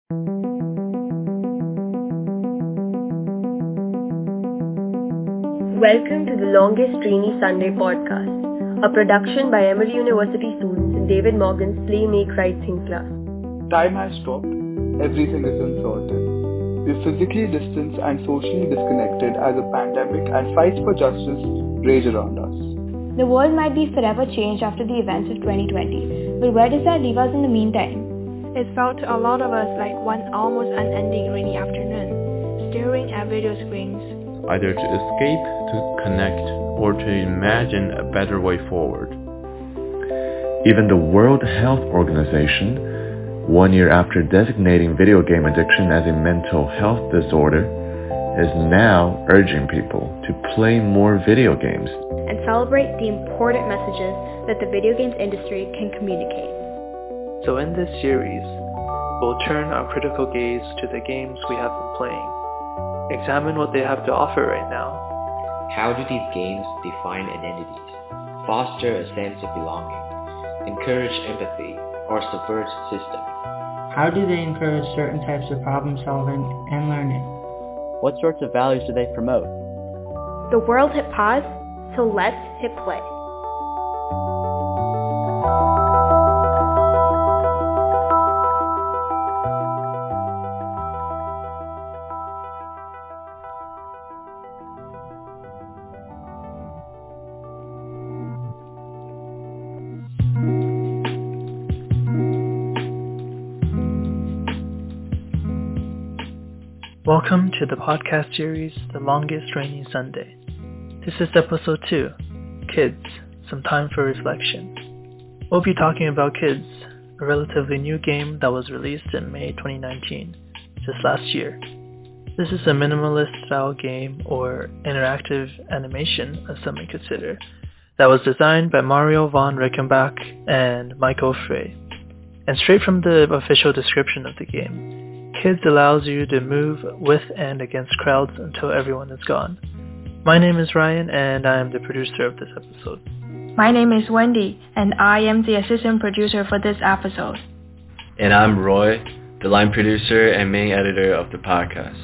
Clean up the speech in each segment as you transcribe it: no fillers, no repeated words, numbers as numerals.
Welcome to the Longest Rainy Sunday podcast, a production by Emory University students in David Morgan's Play, Make, Write, Think class. Time has stopped. Everything is uncertain. We're physically distant and socially disconnected as a pandemic and fights for justice rage around us. The world might be forever changed after the events of 2020, but where does that leave us in the meantime? It felt to a lot of us like one almost unending rainy afternoon, staring at video screens. Either to escape, to connect, or to imagine a better way forward. Even the World Health Organization, 1 year after designating video game addiction as a mental health disorder, is now urging people to play more video games and celebrate the important messages that the video games industry can communicate. So in this series, we'll turn our critical gaze to the games we have been playing. Examine what they have to offer right now. How do these games define identities, foster a sense of belonging, encourage empathy, or subvert systems? How do they encourage certain types of problem solving and learning? What sorts of values do they promote? The world hit pause, so let's hit play. Welcome to the podcast series, The Longest Rainy Sunday. This is episode 2, Kids, Some Time for Reflection. We'll be talking about Kids, a relatively new game that was released in May 2019, just last year. This is a minimalist style game, or interactive animation, as some may consider, that was designed by Mario van Rickenbach and Michael Frey. And straight from the official description of the game, Kids allows you to move with and against crowds until everyone is gone. My name is Ryan, and I am the producer of this episode. My name is Wendy, and I am the assistant producer for this episode. And I'm Roy, the line producer and main editor of the podcast.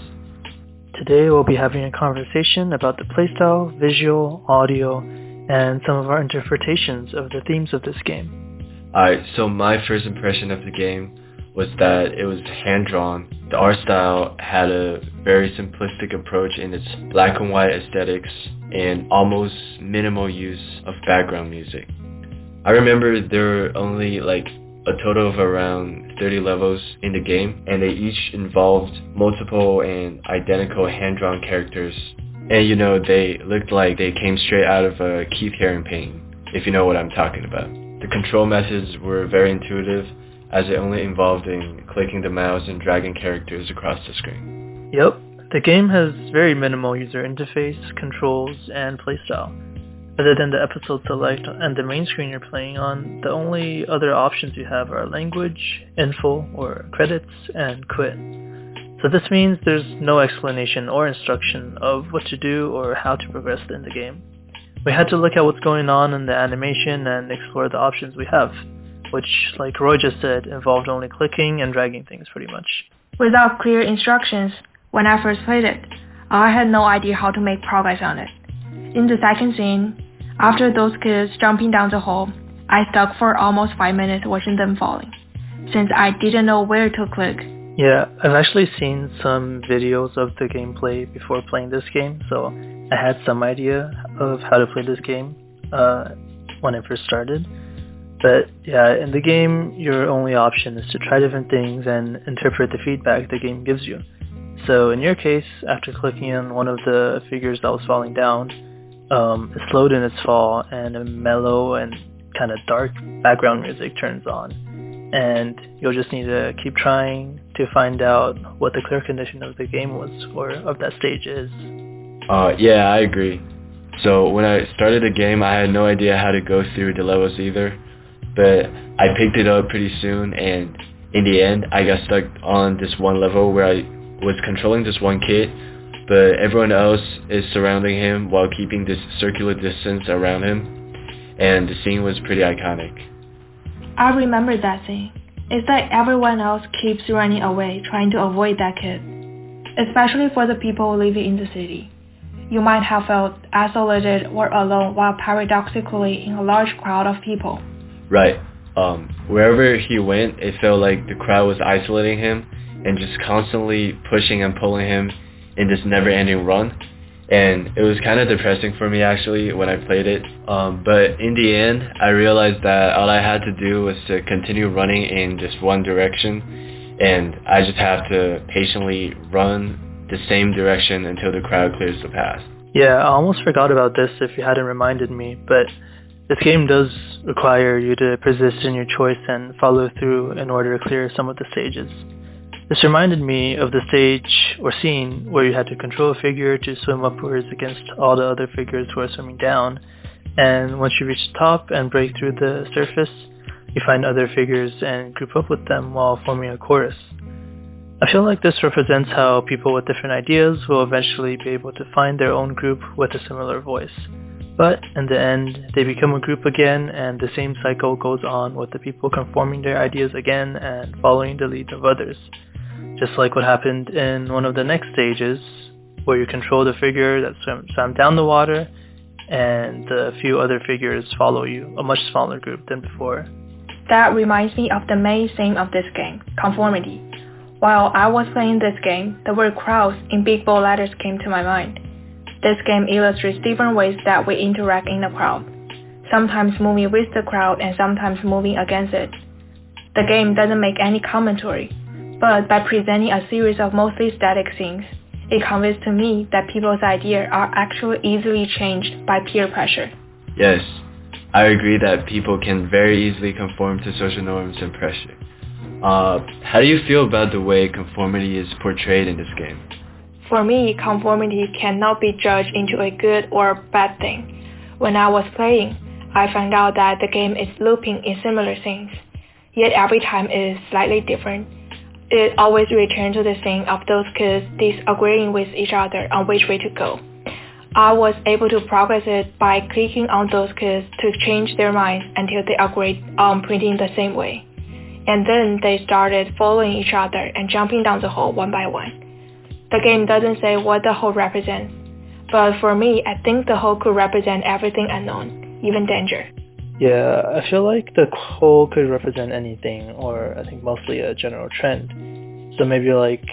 Today we'll be having a conversation about the playstyle, visual, audio, and some of our interpretations of the themes of this game. Alright, so my first impression of the game was that it was hand-drawn. The art style had a very simplistic approach in its black and white aesthetics and almost minimal use of background music. I remember there were only a total of around 30 levels in the game, and they each involved multiple and identical hand-drawn characters. And they looked like they came straight out of a Keith Haring painting, if you know what I'm talking about. The control methods were very intuitive, as it only involved in clicking the mouse and dragging characters across the screen. Yep, the game has very minimal user interface, controls, and playstyle. Other than the episode select and the main screen you're playing on, the only other options you have are language, info, or credits, and quit. So this means there's no explanation or instruction of what to do or how to progress in the game. We had to look at what's going on in the animation and explore the options we have, which, like Roy just said, involved only clicking and dragging things pretty much. Without clear instructions, when I first played it, I had no idea how to make progress on it. In the second scene, after those kids jumping down the hole, I stuck for almost 5 minutes watching them falling, since I didn't know where to click. Yeah, I've actually seen some videos of the gameplay before playing this game, so I had some idea of how to play this game when I first started. But yeah, in the game, your only option is to try different things and interpret the feedback the game gives you. So in your case, after clicking on one of the figures that was falling down, it slowed in its fall and a mellow and kind of dark background music turns on. And you'll just need to keep trying to find out what the clear condition of the game was, or of that stage is. Yeah, I agree. So when I started the game, I had no idea how to go through the levels either. But I picked it up pretty soon, and in the end, I got stuck on this one level where I was controlling this one kid, but everyone else is surrounding him while keeping this circular distance around him, and the scene was pretty iconic. I remember that scene. It's like everyone else keeps running away, trying to avoid that kid. Especially for the people living in the city. You might have felt isolated or alone while paradoxically in a large crowd of people. Right. Wherever he went, it felt like the crowd was isolating him and just constantly pushing and pulling him in this never-ending run. And it was kind of depressing for me actually when I played it. But in the end, I realized that all I had to do was to continue running in just one direction. And I just have to patiently run the same direction until the crowd clears the path. Yeah, I almost forgot about this if you hadn't reminded me, but this game does require you to persist in your choice and follow through in order to clear some of the stages. This reminded me of the stage or scene where you had to control a figure to swim upwards against all the other figures who are swimming down, and once you reach the top and break through the surface, you find other figures and group up with them while forming a chorus. I feel like this represents how people with different ideas will eventually be able to find their own group with a similar voice. But in the end, they become a group again, and the same cycle goes on with the people conforming their ideas again and following the lead of others. Just like what happened in one of the next stages, where you control the figure that swam down the water, and a few other figures follow you, a much smaller group than before. That reminds me of the main theme of this game, conformity. While I was playing this game, the word crowds in big bold letters came to my mind. This game illustrates different ways that we interact in a crowd, sometimes moving with the crowd and sometimes moving against it. The game doesn't make any commentary, but by presenting a series of mostly static scenes, it conveys to me that people's ideas are actually easily changed by peer pressure. Yes, I agree that people can very easily conform to social norms and pressure. How do you feel about the way conformity is portrayed in this game? For me, conformity cannot be judged into a good or bad thing. When I was playing, I found out that the game is looping in similar things, yet every time it is slightly different. It always returns to the thing of those kids disagreeing with each other on which way to go. I was able to progress it by clicking on those kids to change their minds until they agreed on printing the same way. And then they started following each other and jumping down the hole one by one. The game doesn't say what the hole represents, but for me, I think the hole could represent everything unknown, even danger. Yeah, I feel like the hole could represent anything, or I think mostly a general trend. So maybe like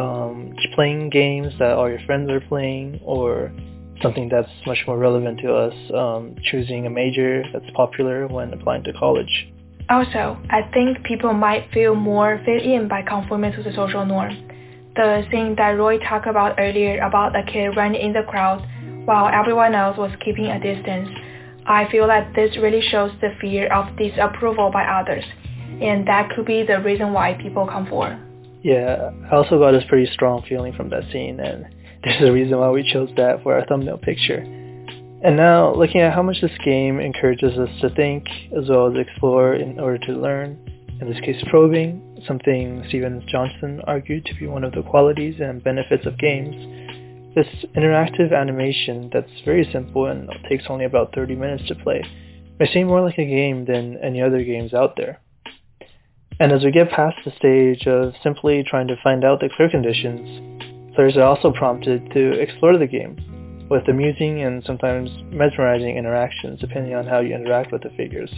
playing games that all your friends are playing, or something that's much more relevant to us, choosing a major that's popular when applying to college. Also, I think people might feel more fit in by conforming to the social norm. The thing that Roy talked about earlier about a kid running in the crowd while everyone else was keeping a distance, I feel like this really shows the fear of disapproval by others, and that could be the reason why people conform. Yeah, I also got this pretty strong feeling from that scene, and there's a reason why we chose that for our thumbnail picture. And now, looking at how much this game encourages us to think, as well as explore in order to learn, in this case probing, something Steven Johnson argued to be one of the qualities and benefits of games, this interactive animation that's very simple and takes only about 30 minutes to play may seem more like a game than any other games out there. And as we get past the stage of simply trying to find out the clear conditions, players are also prompted to explore the game, with amusing and sometimes mesmerizing interactions depending on how you interact with the figures.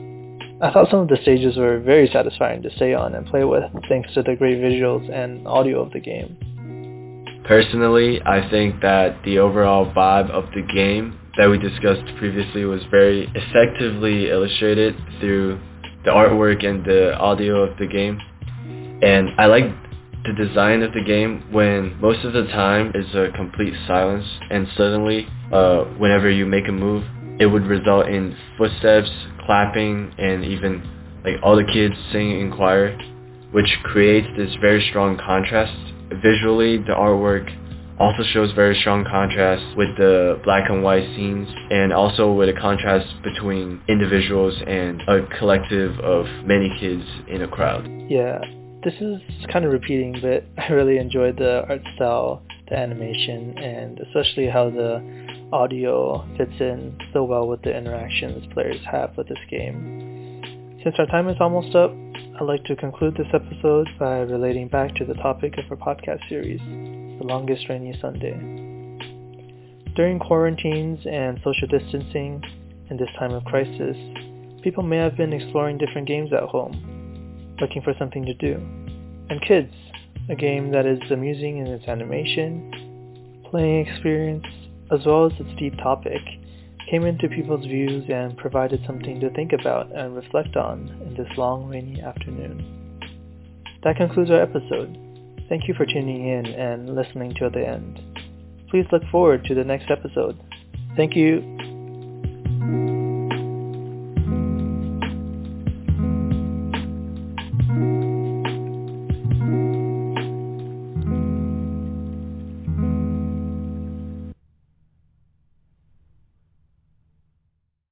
I thought some of the stages were very satisfying to stay on and play with thanks to the great visuals and audio of the game. Personally, I think that the overall vibe of the game that we discussed previously was very effectively illustrated through the artwork and the audio of the game. And I like the design of the game when most of the time is a complete silence, and suddenly whenever you make a move, it would result in footsteps, clapping, and even like all the kids singing in choir, which creates this very strong contrast. Visually, the artwork also shows very strong contrast with the black and white scenes, and also with a contrast between individuals and a collective of many kids in a crowd. Yeah, this is kind of repeating, but I really enjoyed the art style, the animation, and especially how the audio fits in so well with the interactions players have with this game. Since our time is almost up, I'd like to conclude this episode by relating back to the topic of our podcast series, The Longest Rainy Sunday. During quarantines and social distancing, in this time of crisis, people may have been exploring different games at home, looking for something to do. And Kids, a game that is amusing in its animation, playing experience, as well as its deep topic, came into people's views and provided something to think about and reflect on in this long rainy afternoon. That concludes our episode. Thank you for tuning in and listening till the end. Please look forward to the next episode. Thank you.